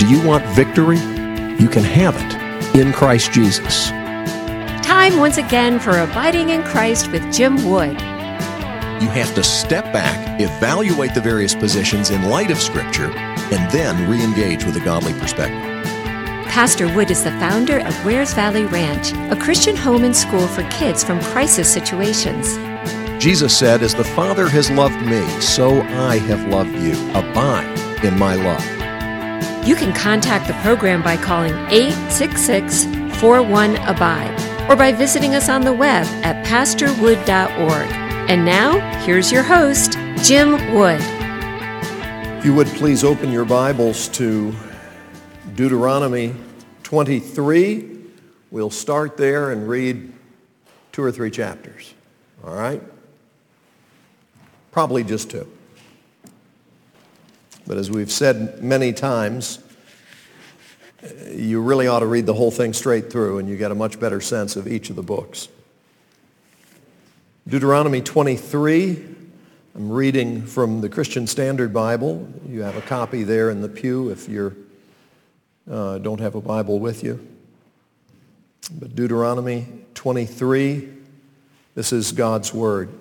you want victory? You can have it in Christ Jesus. Time once again for Abiding in Christ with Jim Wood. You have to step back, evaluate the various positions in light of Scripture, and then re-engage with a godly perspective. Pastor Wood is the founder of Wares Valley Ranch, a Christian home and school for kids from crisis situations. Jesus said, "As the Father has loved me, so I have loved you. Abide in my love." You can contact the program by calling 866-41-ABIDE or by visiting us on the web at pastorwood.org. And now, here's your host, Jim Wood. If you would please open your Bibles to Deuteronomy 23. We'll start there and read 2 or 3 chapters. All right? Probably just 2. But as we've said many times, you really ought to read the whole thing straight through, and you get a much better sense of each of the books. Deuteronomy 23, I'm reading from the Christian Standard Bible. You have a copy there in the pew if you don't have a Bible with you. But Deuteronomy 23, this is God's word.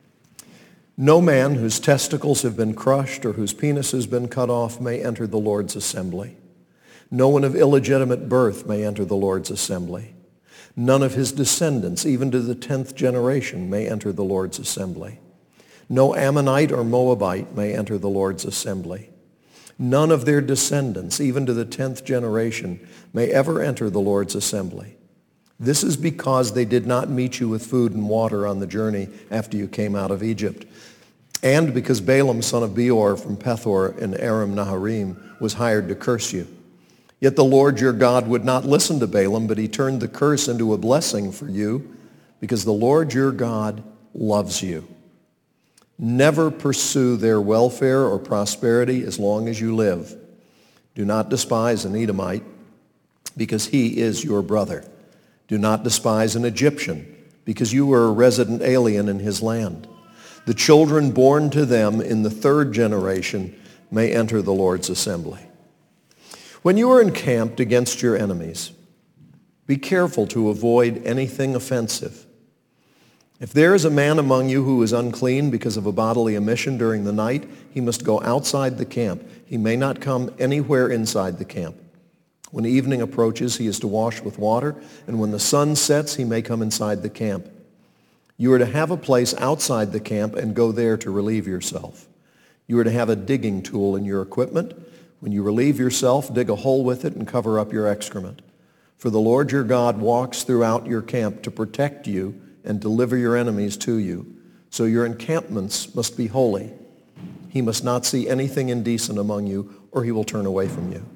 "No man whose testicles have been crushed or whose penis has been cut off may enter the Lord's assembly. No one of illegitimate birth may enter the Lord's assembly. None of his descendants, even to the 10th generation, may enter the Lord's assembly. No Ammonite or Moabite may enter the Lord's assembly. None of their descendants, even to the 10th generation, may ever enter the Lord's assembly. This is because they did not meet you with food and water on the journey after you came out of Egypt, and because Balaam, son of Beor from Pethor in Aram Naharaim, was hired to curse you. Yet the Lord your God would not listen to Balaam, but he turned the curse into a blessing for you, because the Lord your God loves you. Never pursue their welfare or prosperity as long as you live. Do not despise an Edomite, because he is your brother. Do not despise an Egyptian, because you are a resident alien in his land. The children born to them in the 3rd generation may enter the Lord's assembly. When you are encamped against your enemies, be careful to avoid anything offensive. If there is a man among you who is unclean because of a bodily emission during the night, he must go outside the camp. He may not come anywhere inside the camp. When evening approaches, he is to wash with water, and when the sun sets, he may come inside the camp. You are to have a place outside the camp and go there to relieve yourself. You are to have a digging tool in your equipment. When you relieve yourself, dig a hole with it and cover up your excrement. For the Lord your God walks throughout your camp to protect you and deliver your enemies to you. So your encampments must be holy. He must not see anything indecent among you, or he will turn away from you.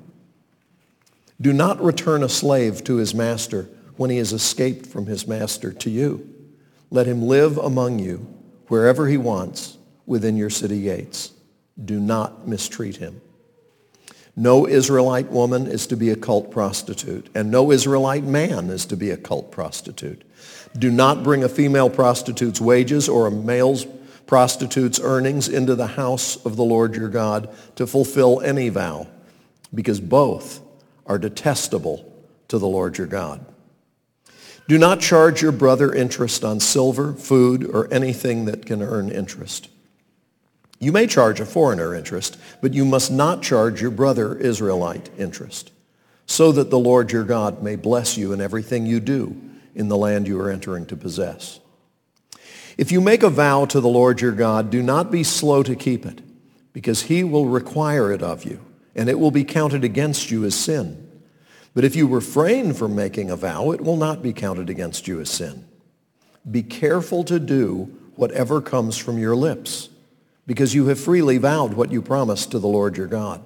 Do not return a slave to his master when he has escaped from his master to you. Let him live among you wherever he wants within your city gates. Do not mistreat him. No Israelite woman is to be a cult prostitute, and no Israelite man is to be a cult prostitute. Do not bring a female prostitute's wages or a male prostitute's earnings into the house of the Lord your God to fulfill any vow, because both are detestable to the Lord your God. Do not charge your brother interest on silver, food, or anything that can earn interest. You may charge a foreigner interest, but you must not charge your brother Israelite interest, so that the Lord your God may bless you in everything you do in the land you are entering to possess. If you make a vow to the Lord your God, do not be slow to keep it, because he will require it of you, and it will be counted against you as sin. But if you refrain from making a vow, it will not be counted against you as sin. Be careful to do whatever comes from your lips, because you have freely vowed what you promised to the Lord your God.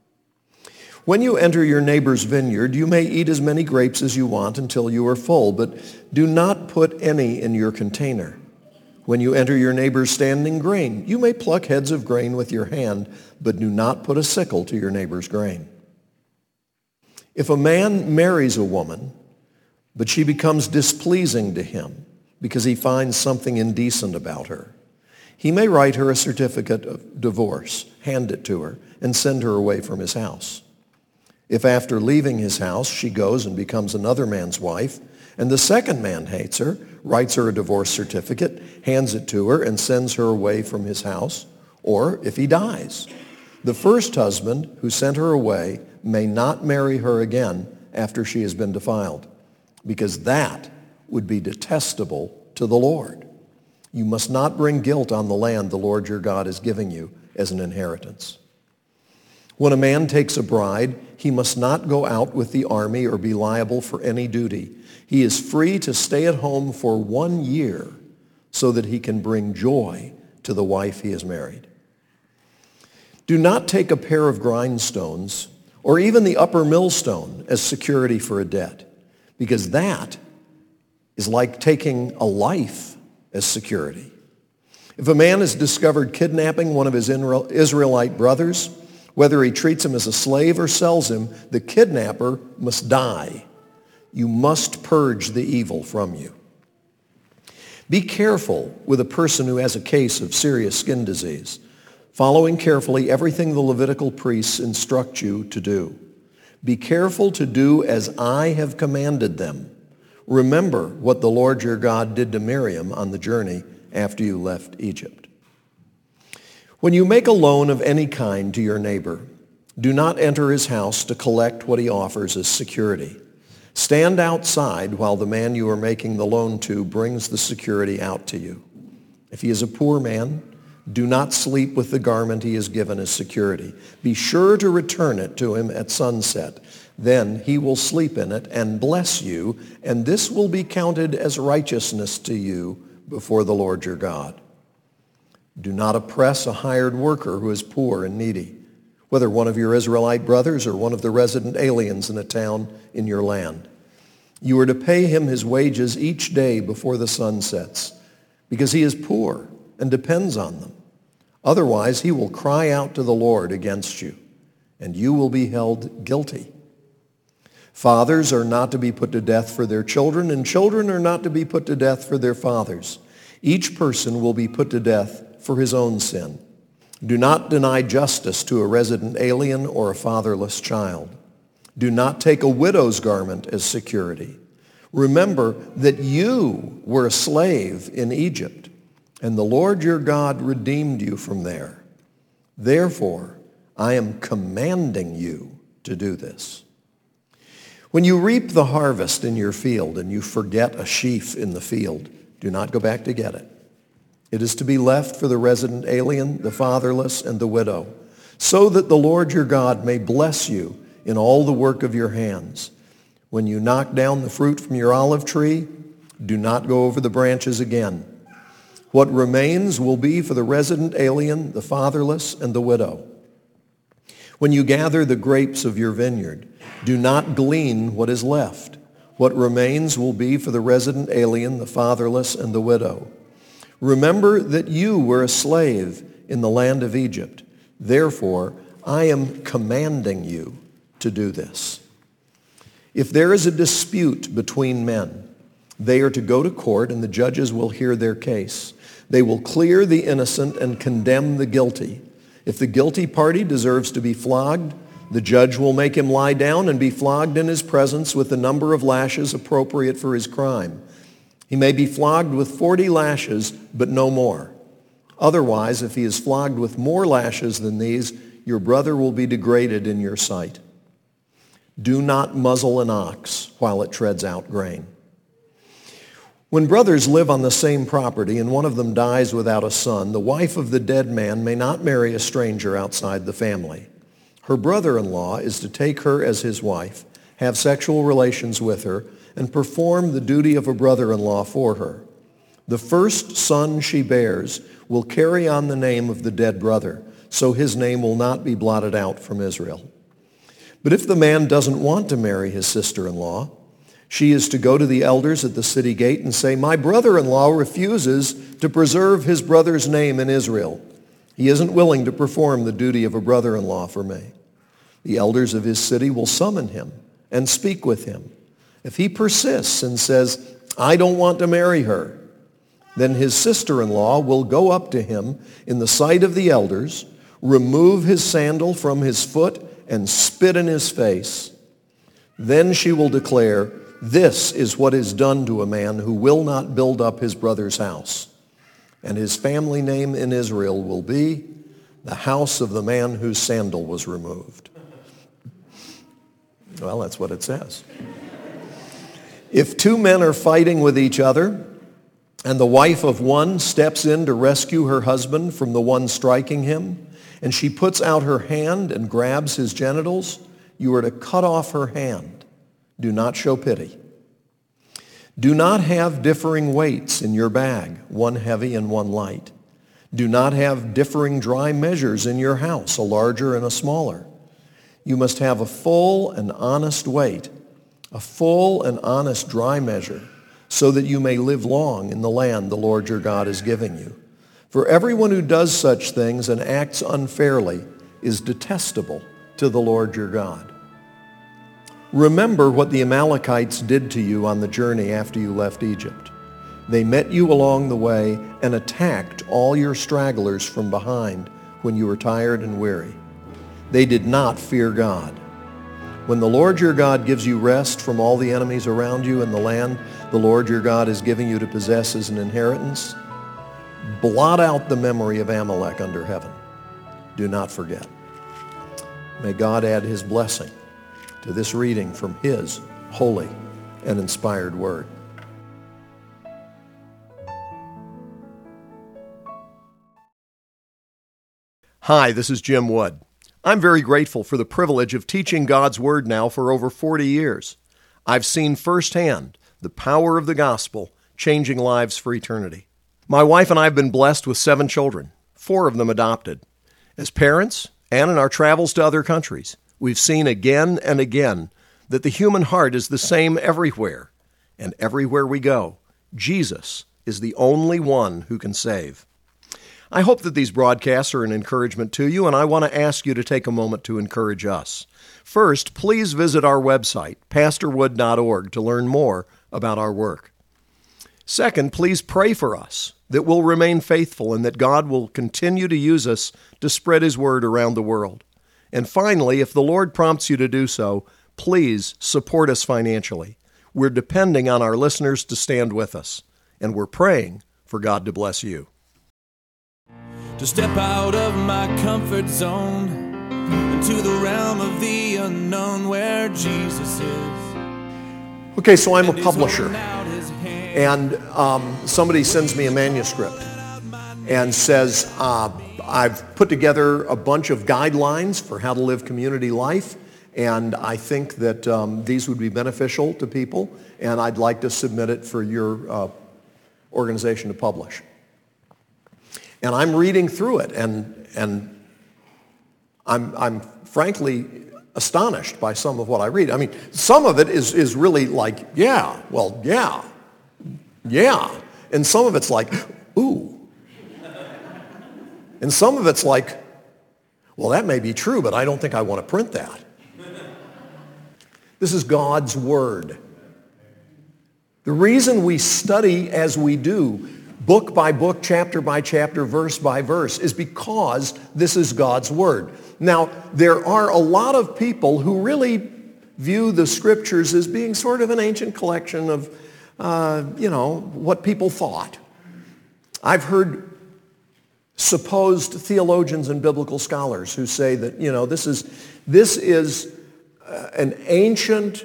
When you enter your neighbor's vineyard, you may eat as many grapes as you want until you are full, but do not put any in your container. When you enter your neighbor's standing grain, you may pluck heads of grain with your hand, but do not put a sickle to your neighbor's grain. If a man marries a woman, but she becomes displeasing to him because he finds something indecent about her, he may write her a certificate of divorce, hand it to her, and send her away from his house. If after leaving his house she goes and becomes another man's wife, and the second man hates her, writes her a divorce certificate, hands it to her, and sends her away from his house, or if he dies, the first husband who sent her away may not marry her again after she has been defiled, because that would be detestable to the Lord. You must not bring guilt on the land the Lord your God is giving you as an inheritance. When a man takes a bride, he must not go out with the army or be liable for any duty. He is free to stay at home for 1 year so that he can bring joy to the wife he has married. Do not take a pair of grindstones or even the upper millstone as security for a debt, because that is like taking a life as security. If a man is discovered kidnapping one of his Israelite brothers, whether he treats him as a slave or sells him, the kidnapper must die. You must purge the evil from you. Be careful with a person who has a case of serious skin disease, following carefully everything the Levitical priests instruct you to do. Be careful to do as I have commanded them. Remember what the Lord your God did to Miriam on the journey after you left Egypt. When you make a loan of any kind to your neighbor, do not enter his house to collect what he offers as security. Stand outside while the man you are making the loan to brings the security out to you. If he is a poor man, do not sleep with the garment he has given as security. Be sure to return it to him at sunset. Then he will sleep in it and bless you, and this will be counted as righteousness to you before the Lord your God. Do not oppress a hired worker who is poor and needy, whether one of your Israelite brothers or one of the resident aliens in a town in your land. You are to pay him his wages each day before the sun sets, because he is poor and depends on them. Otherwise, he will cry out to the Lord against you, and you will be held guilty. Fathers are not to be put to death for their children, and children are not to be put to death for their fathers. Each person will be put to death for his own sin. Do not deny justice to a resident alien or a fatherless child. Do not take a widow's garment as security. Remember that you were a slave in Egypt, and the Lord your God redeemed you from there. Therefore, I am commanding you to do this. When you reap the harvest in your field and you forget a sheaf in the field, do not go back to get it. It is to be left for the resident alien, the fatherless, and the widow, so that the Lord your God may bless you in all the work of your hands. When you knock down the fruit from your olive tree, do not go over the branches again. What remains will be for the resident alien, the fatherless, and the widow. When you gather the grapes of your vineyard, do not glean what is left. What remains will be for the resident alien, the fatherless, and the widow. Remember that you were a slave in the land of Egypt. Therefore, I am commanding you to do this. If there is a dispute between men, they are to go to court, and the judges will hear their case. They will clear the innocent and condemn the guilty. If the guilty party deserves to be flogged, the judge will make him lie down and be flogged in his presence with the number of lashes appropriate for his crime. He may be flogged with 40 lashes, but no more. Otherwise, if he is flogged with more lashes than these, your brother will be degraded in your sight. Do not muzzle an ox while it treads out grain. When brothers live on the same property and one of them dies without a son, the wife of the dead man may not marry a stranger outside the family. Her brother-in-law is to take her as his wife, have sexual relations with her, and perform the duty of a brother-in-law for her. The first son she bears will carry on the name of the dead brother, so his name will not be blotted out from Israel. But if the man doesn't want to marry his sister-in-law, she is to go to the elders at the city gate and say, "My brother-in-law refuses to preserve his brother's name in Israel. He isn't willing to perform the duty of a brother-in-law for me." The elders of his city will summon him and speak with him. If he persists and says, "I don't want to marry her," then his sister-in-law will go up to him in the sight of the elders, remove his sandal from his foot, and spit in his face. Then she will declare, 'This is what is done to a man who will not build up his brother's house.' And his family name in Israel will be the house of the man whose sandal was removed." Well, that's what it says. If two men are fighting with each other, and the wife of one steps in to rescue her husband from the one striking him, and she puts out her hand and grabs his genitals, you are to cut off her hand. Do not show pity. Do not have differing weights in your bag, one heavy and one light. Do not have differing dry measures in your house, a larger and a smaller. You must have a full and honest weight, a full and honest dry measure, so that you may live long in the land the Lord your God is giving you. For everyone who does such things and acts unfairly is detestable to the Lord your God. Remember what the Amalekites did to you on the journey after you left Egypt. They met you along the way and attacked all your stragglers from behind when you were tired and weary. They did not fear God. When the Lord your God gives you rest from all the enemies around you in the land the Lord your God is giving you to possess as an inheritance, blot out the memory of Amalek under heaven. Do not forget. May God add his blessing to this reading from his holy and inspired word. Hi, this is Jim Wood. I'm very grateful for the privilege of teaching God's Word now for over 40 years. I've seen firsthand the power of the gospel changing lives for eternity. My wife and I have been blessed with 7 children, 4 of them adopted. As parents, and in our travels to other countries, we've seen again and again that the human heart is the same everywhere, and everywhere we go, Jesus is the only one who can save. I hope that these broadcasts are an encouragement to you, and I want to ask you to take a moment to encourage us. First, please visit our website, pastorwood.org, to learn more about our work. Second, please pray for us that we'll remain faithful and that God will continue to use us to spread his word around the world. And finally, if the Lord prompts you to do so, please support us financially. We're depending on our listeners to stand with us, and we're praying for God to bless you. To step out of my comfort zone into the realm of the unknown where Jesus is. Okay, so I'm a publisher, and somebody sends me a manuscript and says, I've put together a bunch of guidelines for how to live community life, and I think that these would be beneficial to people, and I'd like to submit it for your organization to publish. And I'm reading through it, and I'm frankly astonished by some of what I read. I mean, some of it is really like, yeah. And some of it's like, ooh. And some of it's like, well, that may be true, but I don't think I want to print that. This is God's Word. The reason we study as we do, book by book, chapter by chapter, verse by verse, is because this is God's Word. Now, there are a lot of people who really view the Scriptures as being sort of an ancient collection of, what people thought. I've heard supposed theologians and biblical scholars who say that, this is an ancient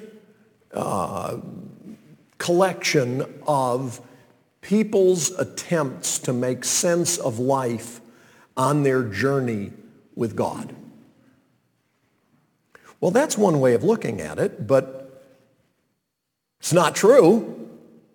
collection of people's attempts to make sense of life on their journey with God. Well, that's one way of looking at it, but it's not true.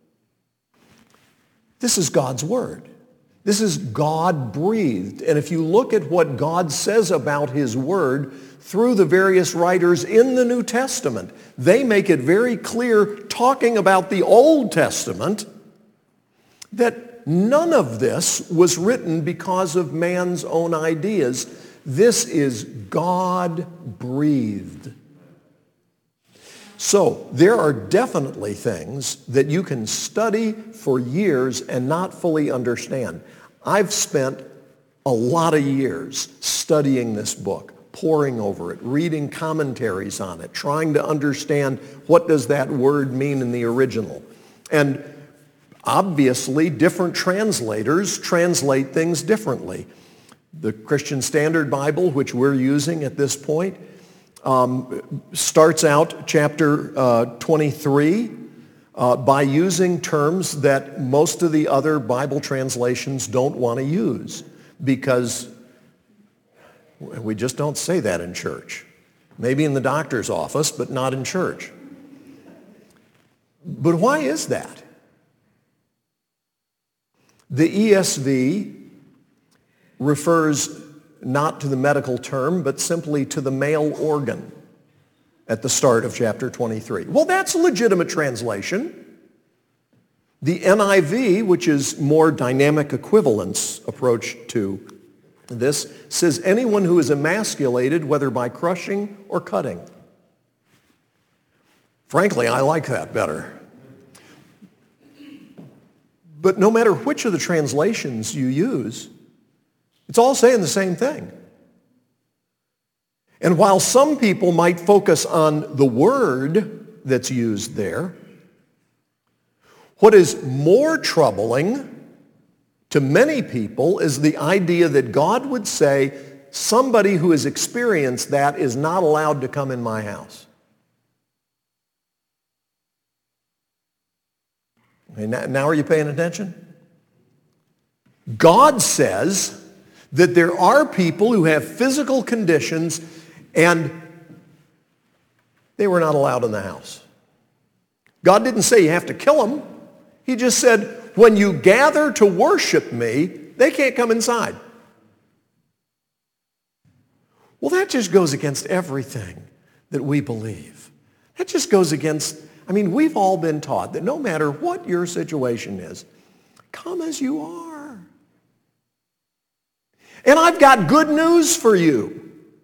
This is God's Word. This is God-breathed. And if you look at what God says about his Word through the various writers in the New Testament, they make it very clear, talking about the Old Testament, that none of this was written because of man's own ideas. This is God-breathed. So there are definitely things that you can study for years and not fully understand. I've spent a lot of years studying this book, poring over it, reading commentaries on it, trying to understand what does that word mean in the original. And obviously, different translators translate things differently. The Christian Standard Bible, which we're using at this point, starts out chapter 23 by using terms that most of the other Bible translations don't want to use, because we just don't say that in church. Maybe in the doctor's office, but not in church. But why is that? The ESV refers not to the medical term, but simply to the male organ at the start of chapter 23. Well, that's a legitimate translation. The NIV, which is more dynamic equivalence approach to this, says anyone who is emasculated, whether by crushing or cutting. Frankly, I like that better. But no matter which of the translations you use, it's all saying the same thing. And while some people might focus on the word that's used there, what is more troubling to many people is the idea that God would say, somebody who has experienced that is not allowed to come in my house. Okay, now are you paying attention? God says that there are people who have physical conditions and they were not allowed in the house. God didn't say you have to kill them. He just said, when you gather to worship me, they can't come inside. Well, that just goes against everything that we believe. That just goes against, we've all been taught that no matter what your situation is, come as you are. And I've got good news for you.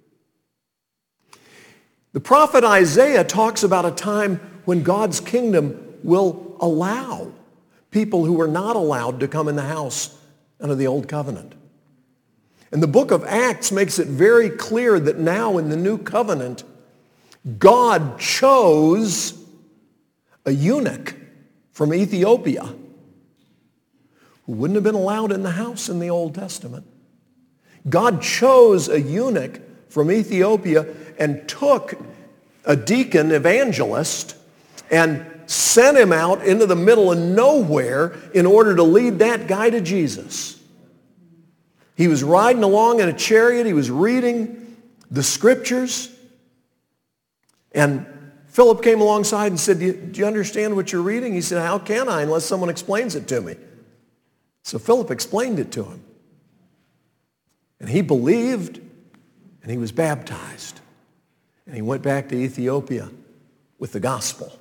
The prophet Isaiah talks about a time when God's kingdom will allow people who were not allowed to come in the house under the old covenant. And the book of Acts makes it very clear that now in the new covenant, God chose a eunuch from Ethiopia who wouldn't have been allowed in the house in the Old Testament. God chose a eunuch from Ethiopia and took a deacon evangelist and sent him out into the middle of nowhere in order to lead that guy to Jesus. He was riding along in a chariot. He was reading the scriptures. And Philip came alongside and said, do you understand what you're reading? He said, how can I unless someone explains it to me? So Philip explained it to him. And he believed, and he was baptized. And he went back to Ethiopia with the gospel.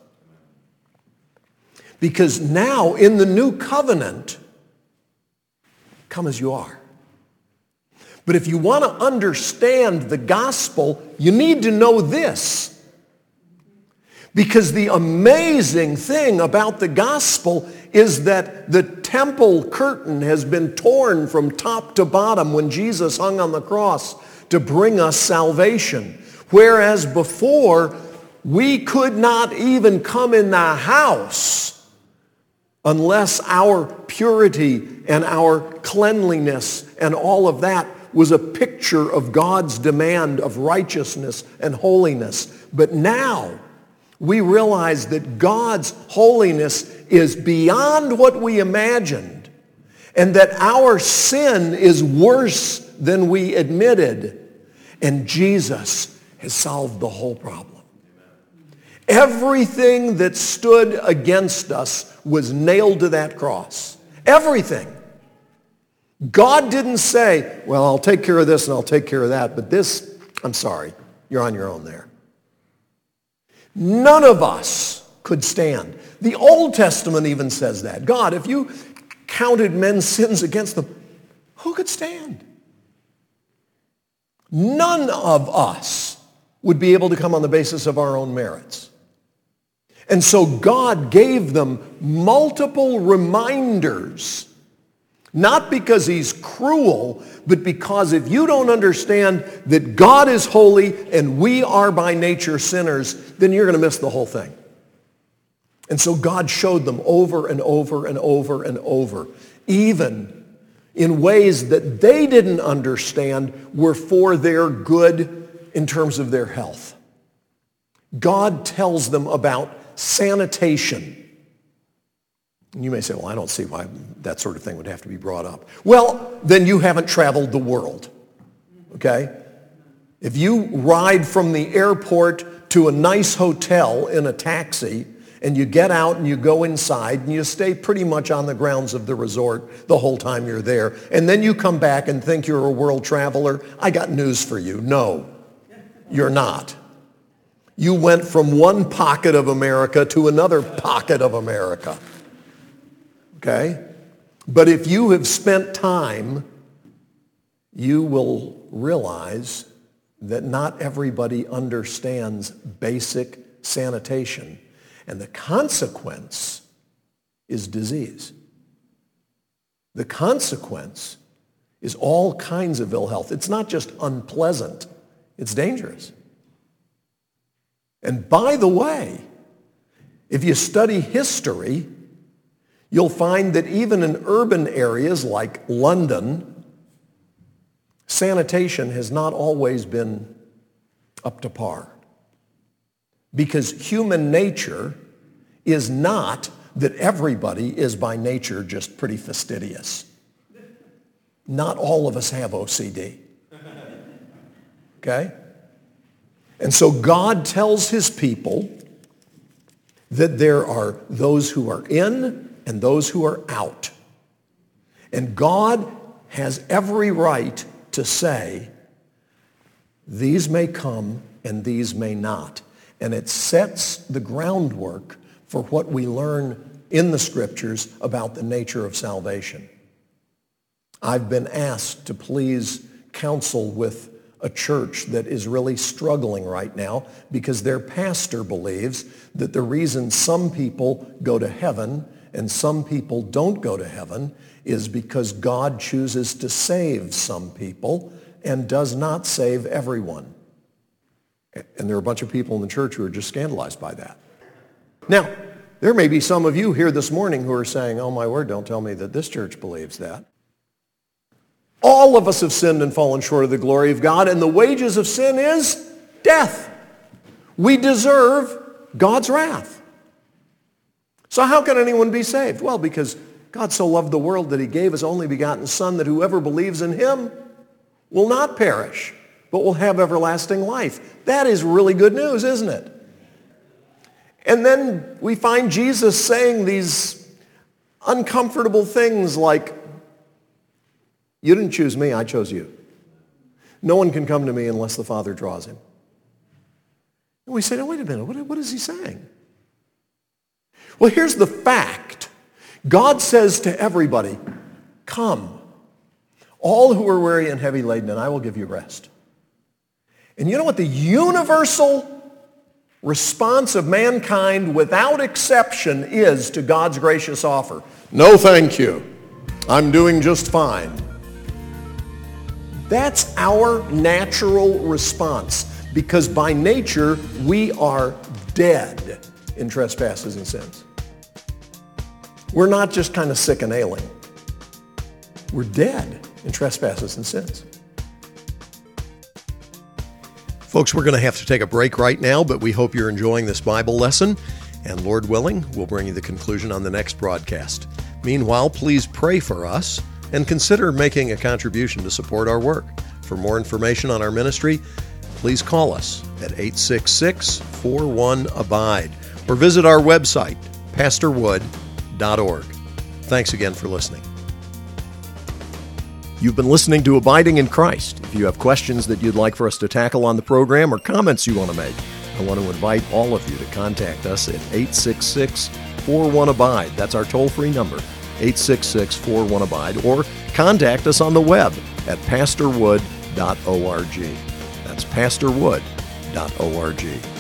Because now in the new covenant, come as you are. But if you want to understand the gospel, you need to know this. Because the amazing thing about the gospel is that the temple curtain has been torn from top to bottom when Jesus hung on the cross to bring us salvation. Whereas before, we could not even come in the house unless our purity and our cleanliness and all of that was a picture of God's demand of righteousness and holiness. But now we realize that God's holiness is beyond what we imagined, and that our sin is worse than we admitted, and Jesus has solved the whole problem. Everything that stood against us was nailed to that cross. Everything. God didn't say, well, I'll take care of this and I'll take care of that, but this, I'm sorry, you're on your own there. None of us could stand. The Old Testament even says that. God, if you counted men's sins against them, who could stand? None of us would be able to come on the basis of our own merits. And so God gave them multiple reminders Not because he's cruel, but because if you don't understand that God is holy and we are by nature sinners, then you're going to miss the whole thing. And so God showed them over and over and over and over, even in ways that they didn't understand were for their good in terms of their health. God tells them about sanitation. And you may say, well, I don't see why that sort of thing would have to be brought up. Well, then you haven't traveled the world, okay? If you ride from the airport to a nice hotel in a taxi, and you get out and you go inside and you stay pretty much on the grounds of the resort the whole time you're there, and then you come back and think you're a world traveler, I got news for you. No, you're not. You went from one pocket of America to another pocket of America. Okay? But if you have spent time, you will realize that not everybody understands basic sanitation. And the consequence is disease. The consequence is all kinds of ill health. It's not just unpleasant. It's dangerous. And by the way, if you study history, you'll find that even in urban areas like London, sanitation has not always been up to par. Because human nature is not that everybody is by nature just pretty fastidious. Not all of us have OCD. Okay? And so God tells his people that there are those who are in and those who are out. And God has every right to say, these may come and these may not. And it sets the groundwork for what we learn in the scriptures about the nature of salvation. I've been asked to please counsel with a church that is really struggling right now because their pastor believes that the reason some people go to heaven and some people don't go to heaven is because God chooses to save some people and does not save everyone. And there are a bunch of people in the church who are just scandalized by that. Now, there may be some of you here this morning who are saying, oh my word, don't tell me that this church believes that. All of us have sinned and fallen short of the glory of God, and the wages of sin is death. We deserve God's wrath. So how can anyone be saved? Well, because God so loved the world that he gave his only begotten Son, that whoever believes in him will not perish, but will have everlasting life. That is really good news, isn't it? And then we find Jesus saying these uncomfortable things like, you didn't choose me, I chose you. No one can come to me unless the Father draws him. And we say, no, wait a minute, what is he saying? Well, here's the fact. God says to everybody, come, all who are weary and heavy laden, and I will give you rest. And you know what the universal response of mankind without exception is to God's gracious offer? No, thank you. I'm doing just fine. That's our natural response because by nature we are dead in trespasses and sins. We're not just kind of sick and ailing. We're dead in trespasses and sins. Folks, we're going to have to take a break right now, but we hope you're enjoying this Bible lesson. And Lord willing, we'll bring you the conclusion on the next broadcast. Meanwhile, please pray for us and consider making a contribution to support our work. For more information on our ministry, please call us at 866-41-ABIDE or visit our website, pastorwood.org. Thanks again for listening. You've been listening to Abiding in Christ. If you have questions that you'd like for us to tackle on the program or comments you want to make, I want to invite all of you to contact us at 866-41-ABIDE. That's our toll-free number, 866-41-ABIDE, or contact us on the web at pastorwood.org. That's pastorwood.org.